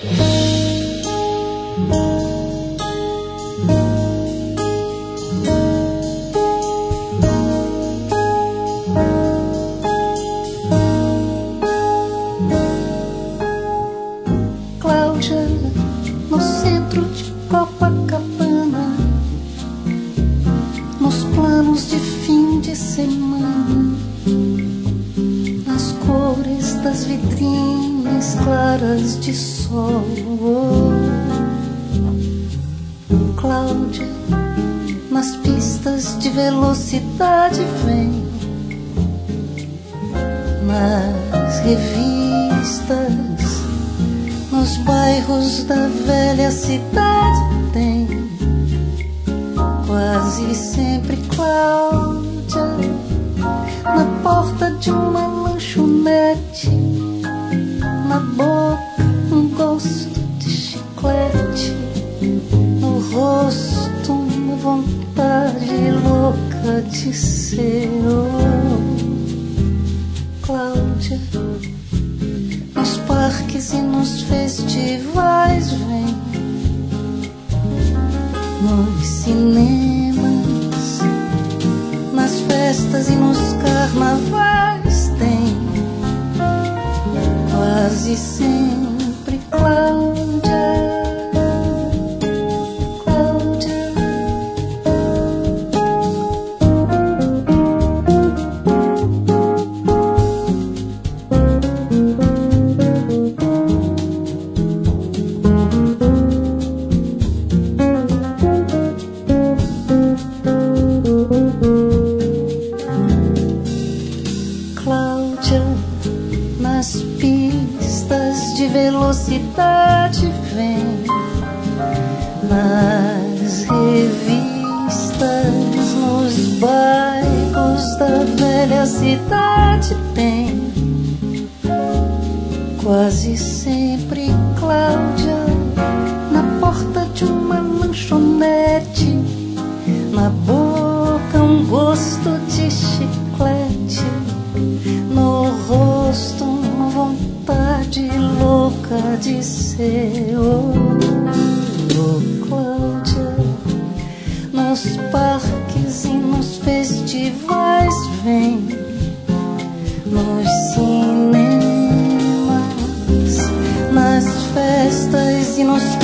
Cláudia, no centro de Copacabana, nos planos de fim de semana, nas cores das vitrines claras de sol. Cláudia, nas pistas de velocidade vem, nas revistas, nos bairros da velha cidade tem quase sempre Cláudia, na porta de uma lanchonete, na boca um gosto de chiclete, no rosto uma vontade louca de ser. Cláudia, nos parques e nos festivais vem, nos cinemas, nas festas e nos carnavais tem quase sempre Cláudia. Nas pistas de velocidade vem, nas revistas, nos bairros da velha cidade tem quase sempre Cláudia, na porta de uma lanchonete, na boca um gosto de chiclete, no rosto uma vontade louca de ser. Cláudia, nos parques e nos festivais vem, nos cinemas, nas festas e nos